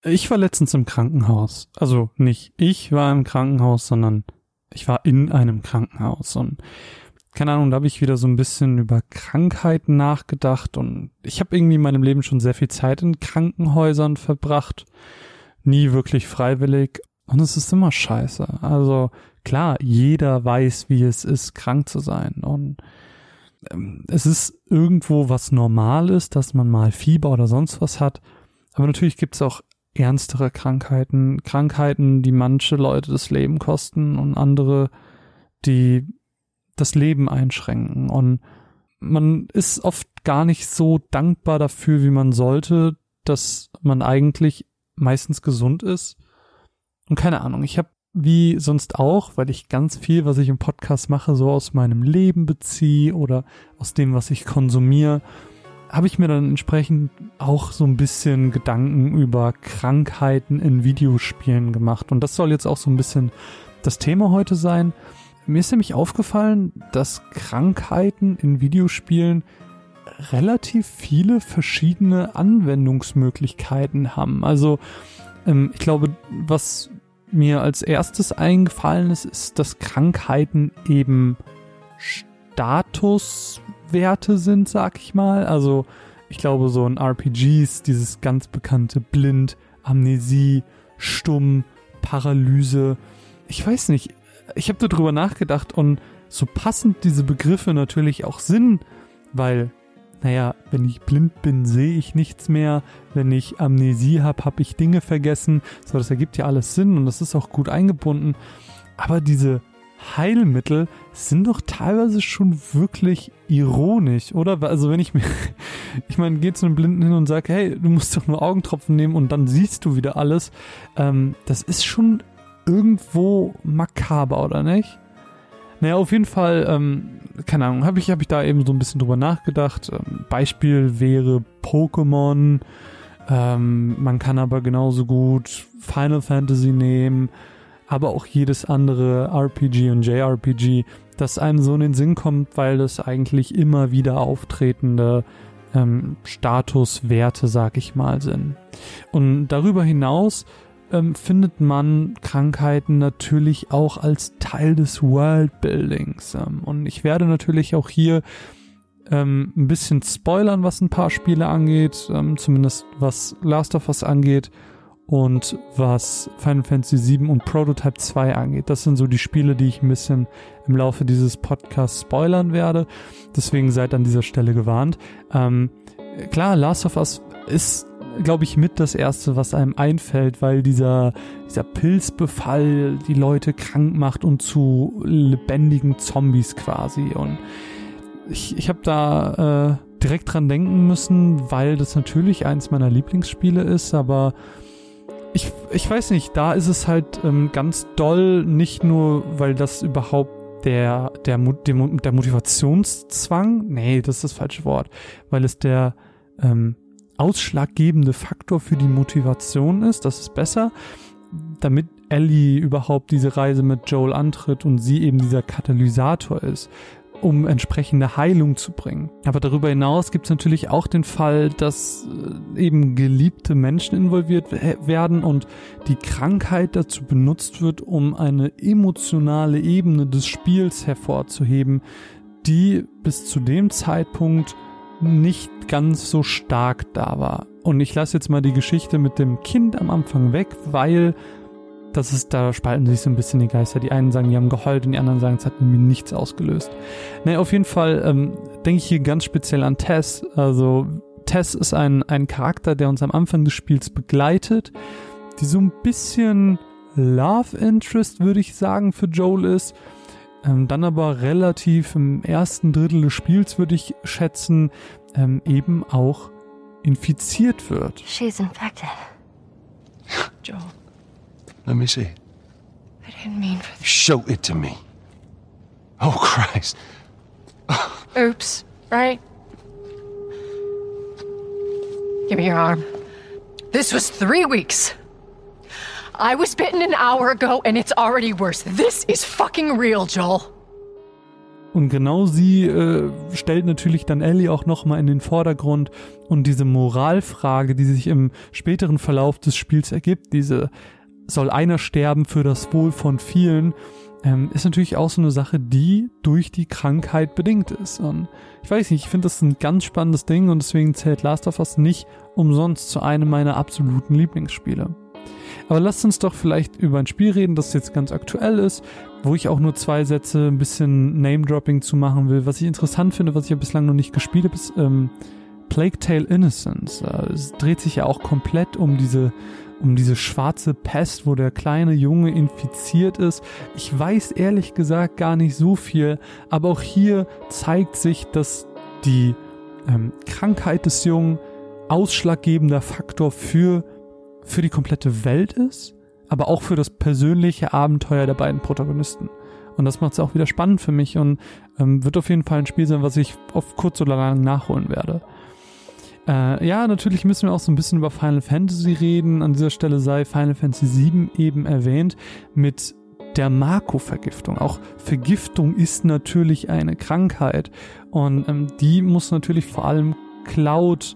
Ich war letztens im Krankenhaus. Also nicht ich war im Krankenhaus, sondern ich war in einem Krankenhaus. Und keine Ahnung, da habe ich wieder so ein bisschen über Krankheiten nachgedacht. Und ich habe irgendwie in meinem Leben schon sehr viel Zeit in Krankenhäusern verbracht. Nie wirklich freiwillig. Und es ist immer scheiße. Also klar, jeder weiß, wie es ist, krank zu sein. Und es ist irgendwo was Normales, dass man mal Fieber oder sonst was hat. Aber natürlich gibt es auch ernstere Krankheiten, die manche Leute das Leben kosten und andere, die das Leben einschränken. Und man ist oft gar nicht so dankbar dafür, wie man sollte, dass man eigentlich meistens gesund ist. Und keine Ahnung, ich habe wie sonst auch, weil ich ganz viel, was ich im Podcast mache, so aus meinem Leben beziehe oder aus dem, was ich konsumiere, habe ich mir dann entsprechend auch so ein bisschen Gedanken über Krankheiten in Videospielen gemacht. Und das soll jetzt auch so ein bisschen das Thema heute sein. Mir ist nämlich aufgefallen, dass Krankheiten in Videospielen relativ viele verschiedene Anwendungsmöglichkeiten haben. Also ich glaube, was mir als erstes eingefallen ist, dass Krankheiten eben Statuswerte sind, sag ich mal. Also ich glaube, so in RPGs dieses ganz bekannte Blind, Amnesie, Stumm, Paralyse. Ich weiß nicht, ich habe darüber nachgedacht und so passend diese Begriffe natürlich auch sind, weil naja, wenn ich blind bin, sehe ich nichts mehr. Wenn ich Amnesie habe ich Dinge vergessen. So, das ergibt ja alles Sinn und das ist auch gut eingebunden. Aber diese Heilmittel sind doch teilweise schon wirklich ironisch, oder? Also wenn ich meine, gehe zu einem Blinden hin und sage, hey, du musst doch nur Augentropfen nehmen und dann siehst du wieder alles. Das ist schon irgendwo makaber, oder nicht? Naja, auf jeden Fall, keine Ahnung, hab ich da eben so ein bisschen drüber nachgedacht. Beispiel wäre Pokémon. Man kann aber genauso gut Final Fantasy nehmen, aber auch jedes andere RPG und JRPG, das einem so in den Sinn kommt, weil das eigentlich immer wieder auftretende Statuswerte, sag ich mal, sind. Und darüber hinaus findet man Krankheiten natürlich auch als Teil des Worldbuildings. Und ich werde natürlich auch hier ein bisschen spoilern, was ein paar Spiele angeht, zumindest was Last of Us angeht und was Final Fantasy VII und Prototype 2 angeht. Das sind so die Spiele, die ich ein bisschen im Laufe dieses Podcasts spoilern werde. Deswegen seid an dieser Stelle gewarnt. Klar, Last of Us ist, glaube ich, mit das Erste, was einem einfällt, weil dieser Pilzbefall die Leute krank macht und zu lebendigen Zombies quasi. Und ich habe da direkt dran denken müssen, weil das natürlich eins meiner Lieblingsspiele ist, aber ich weiß nicht, da ist es halt ganz doll, nicht nur, weil das überhaupt der Motivationszwang, nee, das ist das falsche Wort, weil es der ausschlaggebende Faktor für die Motivation ist, das ist besser, damit Ellie überhaupt diese Reise mit Joel antritt und sie eben dieser Katalysator ist, um entsprechende Heilung zu bringen. Aber darüber hinaus gibt es natürlich auch den Fall, dass eben geliebte Menschen involviert werden und die Krankheit dazu benutzt wird, um eine emotionale Ebene des Spiels hervorzuheben, die bis zu dem Zeitpunkt nicht ganz so stark da war. Und ich lasse jetzt mal die Geschichte mit dem Kind am Anfang weg, weil da spalten sich so ein bisschen die Geister. Die einen sagen, die haben geheult und die anderen sagen, es hat mir nichts ausgelöst. Naja, auf jeden Fall denke ich hier ganz speziell an Tess. Also Tess ist ein Charakter, der uns am Anfang des Spiels begleitet, die so ein bisschen Love Interest, würde ich sagen, für Joel ist. Dann aber relativ im ersten Drittel des Spiels, würde ich schätzen, eben auch infiziert wird. She's infected. Joel. Let me see. I didn't mean for this. Show it to me. Oh, Christ. Oops, right? Give me your arm. This was 3 weeks. I was bitten an hour ago and it's already worse. This is fucking real, Joel. Und genau sie stellt natürlich dann Ellie auch nochmal in den Vordergrund und diese Moralfrage, die sich im späteren Verlauf des Spiels ergibt, diese soll einer sterben für das Wohl von vielen, ist natürlich auch so eine Sache, die durch die Krankheit bedingt ist. Und ich weiß nicht, ich finde das ein ganz spannendes Ding und deswegen zählt Last of Us nicht umsonst zu einem meiner absoluten Lieblingsspiele. Aber lasst uns doch vielleicht über ein Spiel reden, das jetzt ganz aktuell ist, wo ich auch nur 2 Sätze ein bisschen Name-Dropping zu machen will. Was ich interessant finde, was ich ja bislang noch nicht gespielt habe, ist Plague Tale Innocence. Es dreht sich ja auch komplett um diese schwarze Pest, wo der kleine Junge infiziert ist. Ich weiß ehrlich gesagt gar nicht so viel, aber auch hier zeigt sich, dass die Krankheit des Jungen ausschlaggebender Faktor für die komplette Welt ist, aber auch für das persönliche Abenteuer der beiden Protagonisten. Und das macht es auch wieder spannend für mich und wird auf jeden Fall ein Spiel sein, was ich auf kurz oder lang nachholen werde. Ja, natürlich müssen wir auch so ein bisschen über Final Fantasy reden. An dieser Stelle sei Final Fantasy VII eben erwähnt mit der Mako-Vergiftung. Auch Vergiftung ist natürlich eine Krankheit und die muss natürlich vor allem Cloud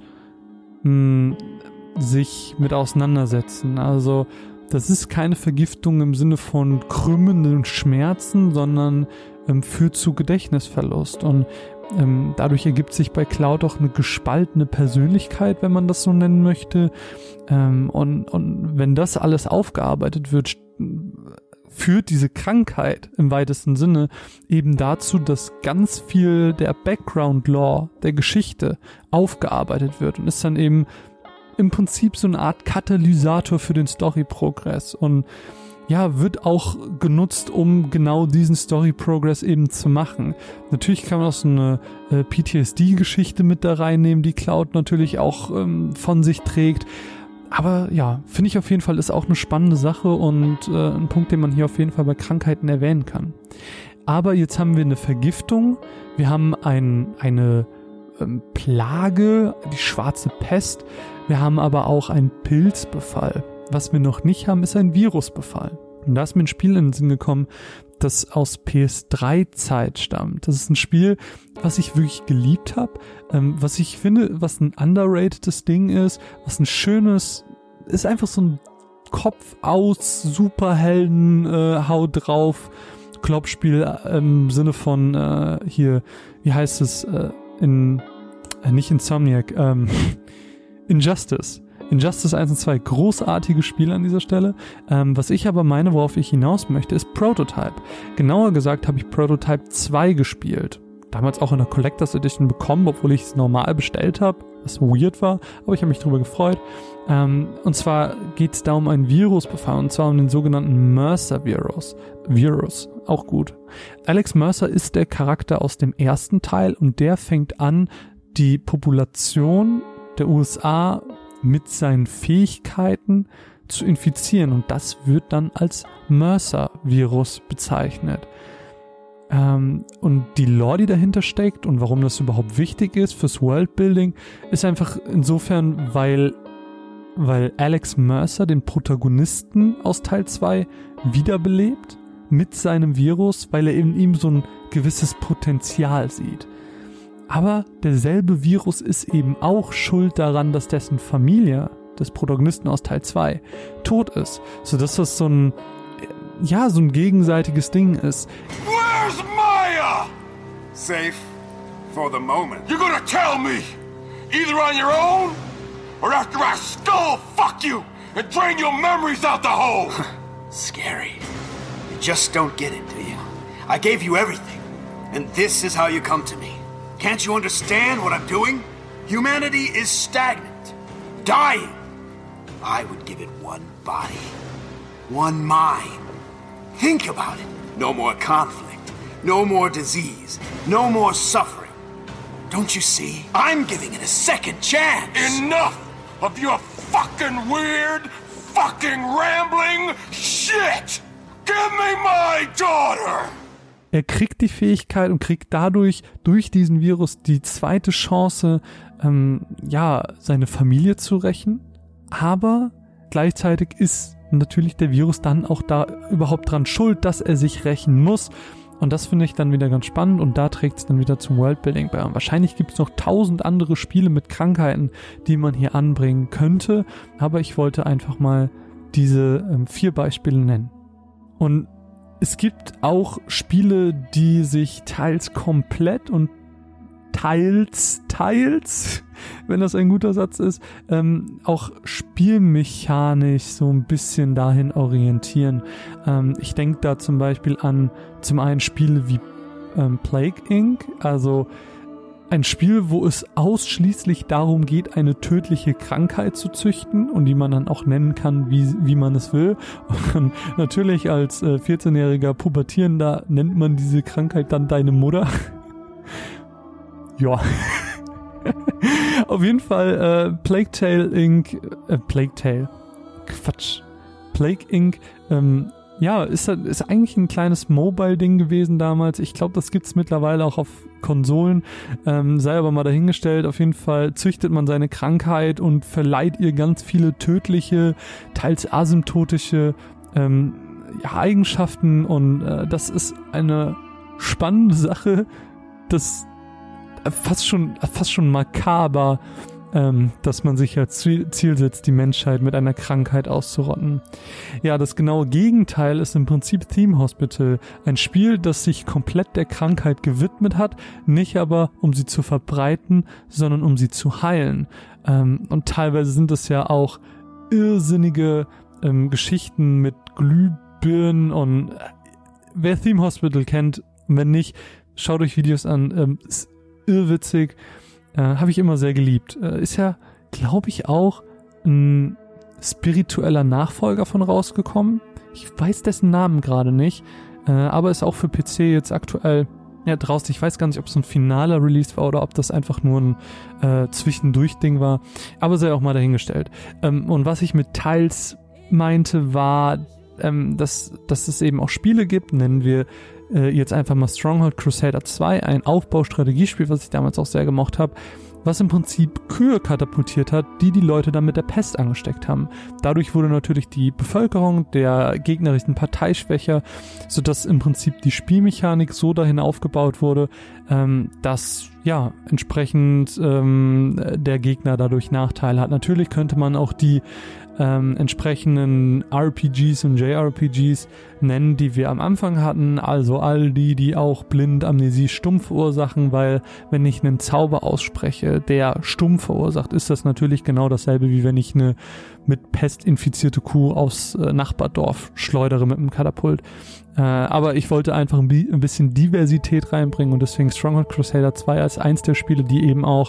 sich mit auseinandersetzen. Also das ist keine Vergiftung im Sinne von krümmenden Schmerzen, sondern führt zu Gedächtnisverlust und dadurch ergibt sich bei Cloud auch eine gespaltene Persönlichkeit, wenn man das so nennen möchte. Und wenn das alles aufgearbeitet wird, führt diese Krankheit im weitesten Sinne eben dazu, dass ganz viel der Background-Lore, der Geschichte aufgearbeitet wird und ist dann eben im Prinzip so eine Art Katalysator für den Story-Progress und ja, wird auch genutzt, um genau diesen Story-Progress eben zu machen. Natürlich kann man auch so eine PTSD-Geschichte mit da reinnehmen, die Cloud natürlich auch von sich trägt. Aber ja, finde ich auf jeden Fall ist auch eine spannende Sache und ein Punkt, den man hier auf jeden Fall bei Krankheiten erwähnen kann. Aber jetzt haben wir eine Vergiftung, wir haben eine Plage, die schwarze Pest, wir haben aber auch einen Pilzbefall. Was wir noch nicht haben, ist ein Virusbefall. Und da ist mir ein Spiel in den Sinn gekommen, das aus PS3-Zeit stammt. Das ist ein Spiel, was ich wirklich geliebt habe, was ich finde, was ein underratedes Ding ist, was ein schönes, ist einfach so ein Kopf aus, Superhelden, Haut drauf, Kloppspiel im Sinne von hier, wie heißt es, nicht Insomniac, Injustice 1 und 2, großartige Spiele an dieser Stelle. Was ich aber meine, worauf ich hinaus möchte, ist Prototype. Genauer gesagt habe ich Prototype 2 gespielt. Damals auch in der Collectors Edition bekommen, obwohl ich es normal bestellt habe, was weird war, aber ich habe mich darüber gefreut. Und zwar geht es da um einen Virusbefall, und zwar um den sogenannten Mercer-Virus. Auch gut. Alex Mercer ist der Charakter aus dem ersten Teil und der fängt an, die Population der USA mit seinen Fähigkeiten zu infizieren und das wird dann als Mercer-Virus bezeichnet. Und die Lore, die dahinter steckt und warum das überhaupt wichtig ist fürs Worldbuilding, ist einfach insofern, weil Alex Mercer den Protagonisten aus Teil 2 wiederbelebt mit seinem Virus, weil er in ihm so ein gewisses Potenzial sieht. Aber derselbe Virus ist eben auch schuld daran, dass dessen Familie, des Protagonisten aus Teil 2, tot ist. Sodass das so ein gegenseitiges Ding ist. Where's Maya? Safe for the moment. You're gonna tell me, either on your own, or after I skull fuck you and drain your memories out the hole. Scary. You just don't get it, do you? I gave you everything, and this is how you come to me. Can't you understand what I'm doing? Humanity is stagnant, dying. I would give it one body, one mind. Think about it. No more conflict, no more disease, no more suffering. Don't you see? I'm giving it a second chance. Enough of your fucking weird, fucking rambling shit! Give me my daughter! Er kriegt die Fähigkeit und kriegt dadurch, durch diesen Virus, die zweite Chance, seine Familie zu rächen. Aber gleichzeitig ist natürlich der Virus dann auch da überhaupt dran schuld, dass er sich rächen muss. Und das finde ich dann wieder ganz spannend und da trägt es dann wieder zum Worldbuilding bei. Und wahrscheinlich gibt es noch 1000 andere Spiele mit Krankheiten, die man hier anbringen könnte, aber ich wollte einfach mal diese 4 Beispiele nennen. Und es gibt auch Spiele, die sich teils komplett und teils, wenn das ein guter Satz ist, auch spielmechanisch so ein bisschen dahin orientieren. Ich denke da zum Beispiel an zum einen Spiele wie Plague Inc., also ein Spiel, wo es ausschließlich darum geht, eine tödliche Krankheit zu züchten und die man dann auch nennen kann, wie man es will. Und natürlich als 14-jähriger Pubertierender nennt man diese Krankheit dann deine Mutter. Ja. Auf jeden Fall Plague Inc. Ja, ist eigentlich ein kleines Mobile-Ding gewesen damals. Ich glaube, das gibt's mittlerweile auch auf Konsolen. Sei aber mal dahingestellt. Auf jeden Fall züchtet man seine Krankheit und verleiht ihr ganz viele tödliche, teils asymptotische Eigenschaften. Und das ist eine spannende Sache. Das fast schon makaber, dass man sich als Ziel setzt, die Menschheit mit einer Krankheit auszurotten. Ja, das genaue Gegenteil ist im Prinzip Theme Hospital. Ein Spiel, das sich komplett der Krankheit gewidmet hat, nicht aber um sie zu verbreiten, sondern um sie zu heilen. Und teilweise sind es ja auch irrsinnige Geschichten mit Glühbirnen und wer Theme Hospital kennt, wenn nicht, schaut euch Videos an, ist irrwitzig. Habe ich immer sehr geliebt. Ist ja, glaube ich, auch ein spiritueller Nachfolger von rausgekommen. Ich weiß dessen Namen gerade nicht, aber ist auch für PC jetzt aktuell draußen. Ich weiß gar nicht, ob es ein finaler Release war oder ob das einfach nur ein Zwischendurch-Ding war, aber sei auch mal dahingestellt. Und was ich mit teils meinte, war, dass es eben auch Spiele gibt, nennen wir jetzt einfach mal Stronghold Crusader 2, ein Aufbaustrategiespiel, was ich damals auch sehr gemocht habe, was im Prinzip Kühe katapultiert hat, die Leute dann mit der Pest angesteckt haben. Dadurch wurde natürlich die Bevölkerung der gegnerischen Partei schwächer, sodass im Prinzip die Spielmechanik so dahin aufgebaut wurde, dass entsprechend der Gegner dadurch Nachteile hat. Natürlich könnte man auch die entsprechenden RPGs und JRPGs nennen, die wir am Anfang hatten, also all die auch blind Amnesie stumm verursachen, weil wenn ich einen Zauber ausspreche, der stumm verursacht, ist das natürlich genau dasselbe, wie wenn ich eine mit Pest infizierte Kuh aufs Nachbardorf schleudere mit einem Katapult. Aber ich wollte einfach ein bisschen Diversität reinbringen und deswegen Stronghold Crusader 2 als eins der Spiele, die eben auch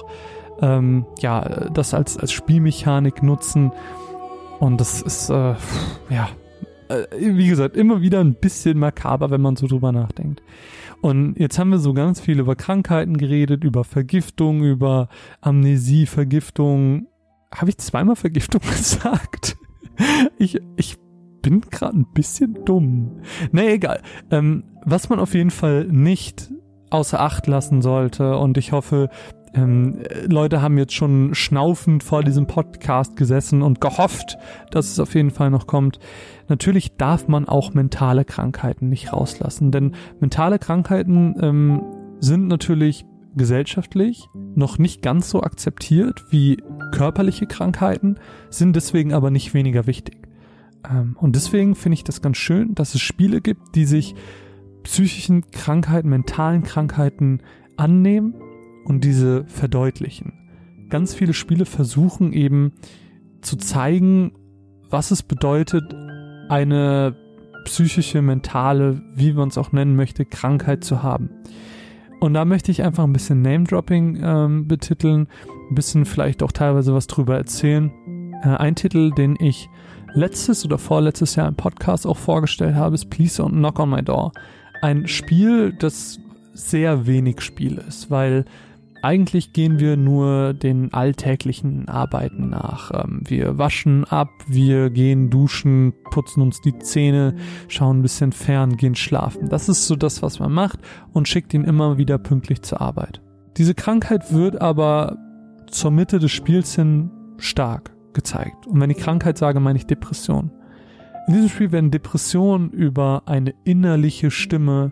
das als Spielmechanik nutzen. Und das ist, wie gesagt, immer wieder ein bisschen makaber, wenn man so drüber nachdenkt. Und jetzt haben wir so ganz viel über Krankheiten geredet, über Vergiftung, über Amnesie, Vergiftung. Habe ich zweimal Vergiftung gesagt? Ich bin gerade ein bisschen dumm. Nee, egal. Was man auf jeden Fall nicht außer Acht lassen sollte, und ich hoffe, Leute haben jetzt schon schnaufend vor diesem Podcast gesessen und gehofft, dass es auf jeden Fall noch kommt. Natürlich darf man auch mentale Krankheiten nicht rauslassen, denn mentale Krankheiten sind natürlich gesellschaftlich noch nicht ganz so akzeptiert wie körperliche Krankheiten, sind deswegen aber nicht weniger wichtig. Und deswegen finde ich das ganz schön, dass es Spiele gibt, die sich psychischen Krankheiten, mentalen Krankheiten annehmen und diese verdeutlichen. Ganz viele Spiele versuchen eben zu zeigen, was es bedeutet, eine psychische, mentale, wie man es auch nennen möchte, Krankheit zu haben. Und da möchte ich einfach ein bisschen Name-Dropping betiteln, ein bisschen vielleicht auch teilweise was drüber erzählen. Ein Titel, den ich letztes oder vorletztes Jahr im Podcast auch vorgestellt habe, ist Please Don't Knock on My Door. Ein Spiel, das sehr wenig Spiel ist, weil eigentlich gehen wir nur den alltäglichen Arbeiten nach. Wir waschen ab, wir gehen duschen, putzen uns die Zähne, schauen ein bisschen fern, gehen schlafen. Das ist so das, was man macht und schickt ihn immer wieder pünktlich zur Arbeit. Diese Krankheit wird aber zur Mitte des Spiels hin stark gezeigt. Und wenn ich Krankheit sage, meine ich Depression. In diesem Spiel werden Depressionen über eine innerliche Stimme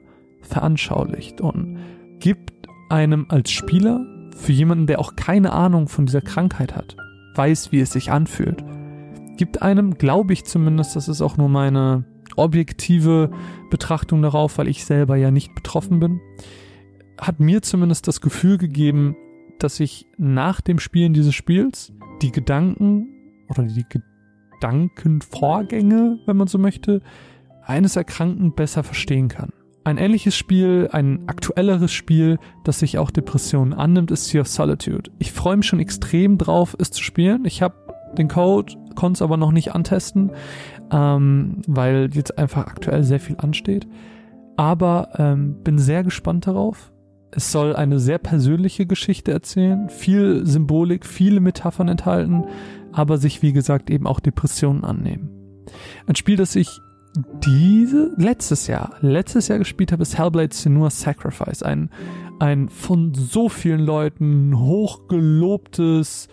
veranschaulicht und gibt einem als Spieler, für jemanden, der auch keine Ahnung von dieser Krankheit hat, weiß, wie es sich anfühlt, gibt einem, glaube ich zumindest, das ist auch nur meine objektive Betrachtung darauf, weil ich selber ja nicht betroffen bin, hat mir zumindest das Gefühl gegeben, dass ich nach dem Spielen dieses Spiels die Gedanken oder die Gedankenvorgänge, wenn man so möchte, eines Erkrankten besser verstehen kann. Ein ähnliches Spiel, ein aktuelleres Spiel, das sich auch Depressionen annimmt, ist Sea of Solitude. Ich freue mich schon extrem drauf, es zu spielen. Ich habe den Code, konnte es aber noch nicht antesten, weil jetzt einfach aktuell sehr viel ansteht. Aber bin sehr gespannt darauf. Es soll eine sehr persönliche Geschichte erzählen, viel Symbolik, viele Metaphern enthalten, aber sich, wie gesagt, eben auch Depressionen annehmen. Ein Spiel, das ich letztes Jahr gespielt habe, ist Hellblade: Senua's Sacrifice. Ein von so vielen Leuten hochgelobtes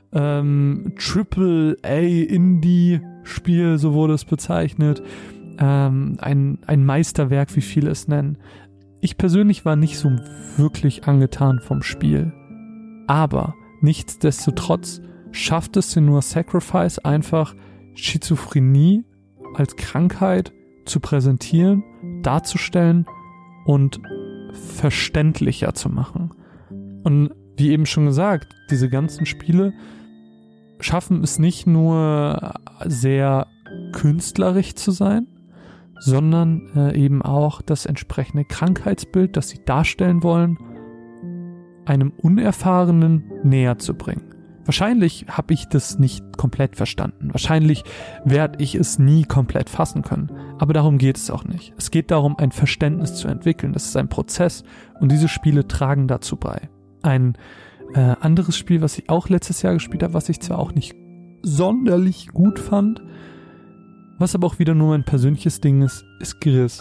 Triple-A-Indie-Spiel, so wurde es bezeichnet. Ein Meisterwerk, wie viele es nennen. Ich persönlich war nicht so wirklich angetan vom Spiel. Aber nichtsdestotrotz schafft es Senua's Sacrifice einfach, Schizophrenie als Krankheit zu präsentieren, darzustellen und verständlicher zu machen. Und wie eben schon gesagt, diese ganzen Spiele schaffen es nicht nur sehr künstlerisch zu sein, sondern eben auch das entsprechende Krankheitsbild, das sie darstellen wollen, einem Unerfahrenen näher zu bringen. Wahrscheinlich habe ich das nicht komplett verstanden. Wahrscheinlich werde ich es nie komplett fassen können. Aber darum geht es auch nicht. Es geht darum, ein Verständnis zu entwickeln. Das ist ein Prozess und diese Spiele tragen dazu bei. Ein anderes Spiel, was ich auch letztes Jahr gespielt habe, was ich zwar auch nicht sonderlich gut fand, was aber auch wieder nur mein persönliches Ding ist Grease.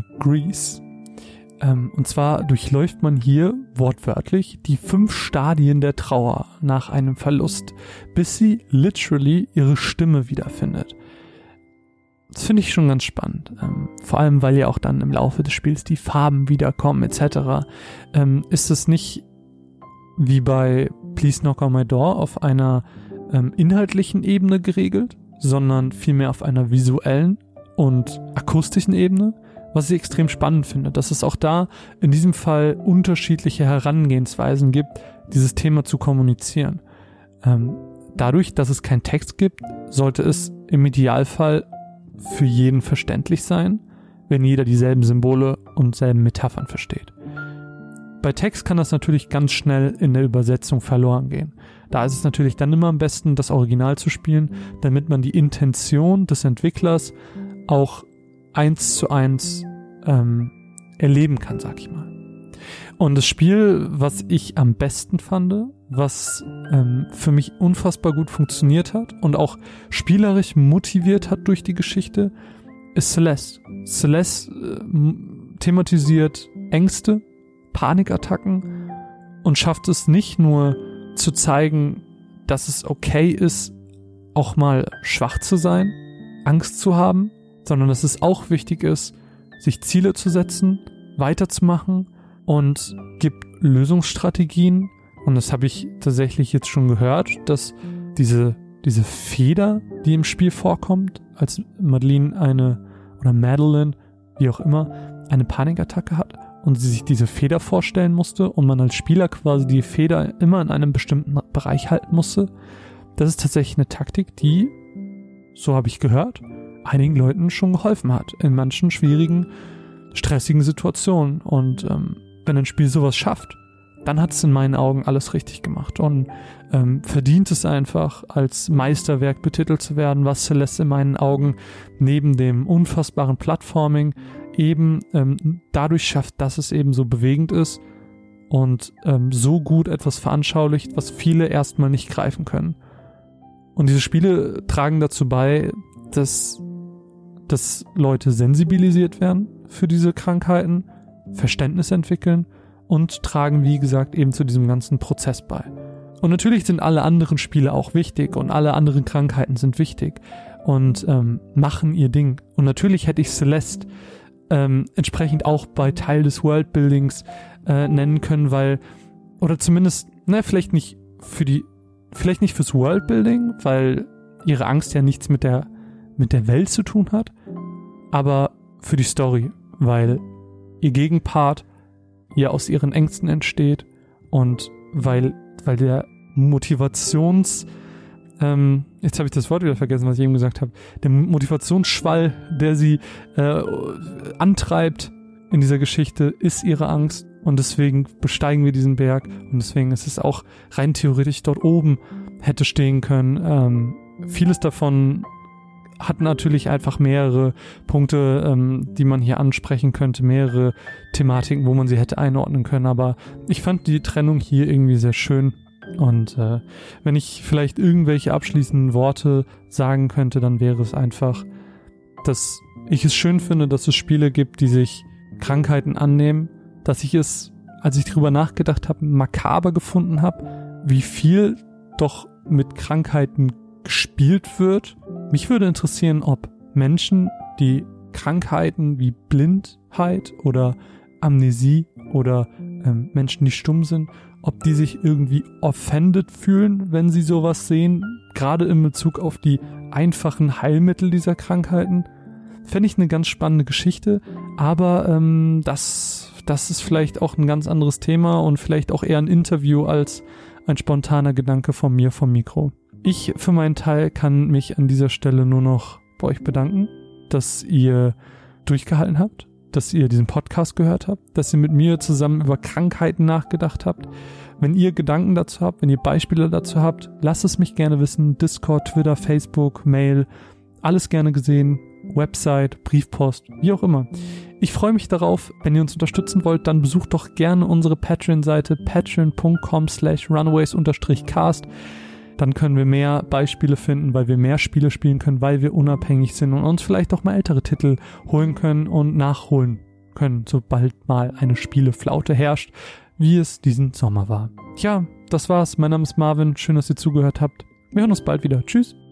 Und zwar durchläuft man hier wortwörtlich die 5 Stadien der Trauer nach einem Verlust, bis sie literally ihre Stimme wiederfindet. Das finde ich schon ganz spannend. Vor allem, weil ja auch dann im Laufe des Spiels die Farben wiederkommen etc. Ist es nicht wie bei Please Knock on My Door auf einer inhaltlichen Ebene geregelt, sondern vielmehr auf einer visuellen und akustischen Ebene, was ich extrem spannend finde, dass es auch da in diesem Fall unterschiedliche Herangehensweisen gibt, dieses Thema zu kommunizieren. Dadurch, dass es keinen Text gibt, sollte es im Idealfall für jeden verständlich sein, wenn jeder dieselben Symbole und selben Metaphern versteht. Bei Text kann das natürlich ganz schnell in der Übersetzung verloren gehen. Da ist es natürlich dann immer am besten, das Original zu spielen, damit man die Intention des Entwicklers auch 1:1 erleben kann, sag ich mal. Und das Spiel, was ich am besten fand, was für mich unfassbar gut funktioniert hat und auch spielerisch motiviert hat durch die Geschichte, ist Celeste. Celeste thematisiert Ängste, Panikattacken und schafft es nicht nur zu zeigen, dass es okay ist, auch mal schwach zu sein, Angst zu haben, sondern dass es auch wichtig ist, sich Ziele zu setzen, weiterzumachen und gibt Lösungsstrategien. Und das habe ich tatsächlich jetzt schon gehört, dass diese Feder, die im Spiel vorkommt, als Madeline, wie auch immer, eine Panikattacke hat und sie sich diese Feder vorstellen musste und man als Spieler quasi die Feder immer in einem bestimmten Bereich halten musste. Das ist tatsächlich eine Taktik, die, so habe ich gehört, einigen Leuten schon geholfen hat in manchen schwierigen, stressigen Situationen. Und wenn ein Spiel sowas schafft, dann hat es in meinen Augen alles richtig gemacht und verdient es einfach, als Meisterwerk betitelt zu werden, was Celeste in meinen Augen neben dem unfassbaren Plattforming eben dadurch schafft, dass es eben so bewegend ist und so gut etwas veranschaulicht, was viele erstmal nicht greifen können. Und diese Spiele tragen dazu bei, dass Leute sensibilisiert werden für diese Krankheiten, Verständnis entwickeln und tragen, wie gesagt, eben zu diesem ganzen Prozess bei. Und natürlich sind alle anderen Spiele auch wichtig und alle anderen Krankheiten sind wichtig und machen ihr Ding. Und natürlich hätte ich Celeste entsprechend auch bei Teil des Worldbuildings nennen können, weil, oder zumindest, vielleicht nicht fürs Worldbuilding, weil ihre Angst ja nichts mit der Welt zu tun hat, aber für die Story, weil ihr Gegenpart ihr aus ihren Ängsten entsteht und weil der Motivations... jetzt habe ich das Wort wieder vergessen, was ich eben gesagt habe. Der Motivationsschwall, der sie antreibt in dieser Geschichte, ist ihre Angst. Und deswegen besteigen wir diesen Berg. Und deswegen ist es auch rein theoretisch dort oben hätte stehen können. Vieles davon hat natürlich einfach mehrere Punkte, die man hier ansprechen könnte, mehrere Thematiken, wo man sie hätte einordnen können. Aber ich fand die Trennung hier irgendwie sehr schön. Und wenn ich vielleicht irgendwelche abschließenden Worte sagen könnte, dann wäre es einfach, dass ich es schön finde, dass es Spiele gibt, die sich Krankheiten annehmen, dass ich es, als ich drüber nachgedacht habe, makaber gefunden habe, wie viel doch mit Krankheiten gespielt wird. Mich würde interessieren, ob Menschen, die Krankheiten wie Blindheit oder Amnesie oder Menschen, die stumm sind, ob die sich irgendwie offended fühlen, wenn sie sowas sehen, gerade in Bezug auf die einfachen Heilmittel dieser Krankheiten. Fände ich eine ganz spannende Geschichte, aber das ist vielleicht auch ein ganz anderes Thema und vielleicht auch eher ein Interview als ein spontaner Gedanke von mir vom Mikro. Ich für meinen Teil kann mich an dieser Stelle nur noch bei euch bedanken, dass ihr durchgehalten habt, dass ihr diesen Podcast gehört habt, dass ihr mit mir zusammen über Krankheiten nachgedacht habt. Wenn ihr Gedanken dazu habt, wenn ihr Beispiele dazu habt, lasst es mich gerne wissen. Discord, Twitter, Facebook, Mail, alles gerne gesehen. Website, Briefpost, wie auch immer. Ich freue mich darauf. Wenn ihr uns unterstützen wollt, dann besucht doch gerne unsere Patreon-Seite patreon.com/runaways_cast. Dann können wir mehr Beispiele finden, weil wir mehr Spiele spielen können, weil wir unabhängig sind und uns vielleicht auch mal ältere Titel holen können und nachholen können, sobald mal eine Spieleflaute herrscht, wie es diesen Sommer war. Tja, das war's. Mein Name ist Marvin. Schön, dass ihr zugehört habt. Wir hören uns bald wieder. Tschüss.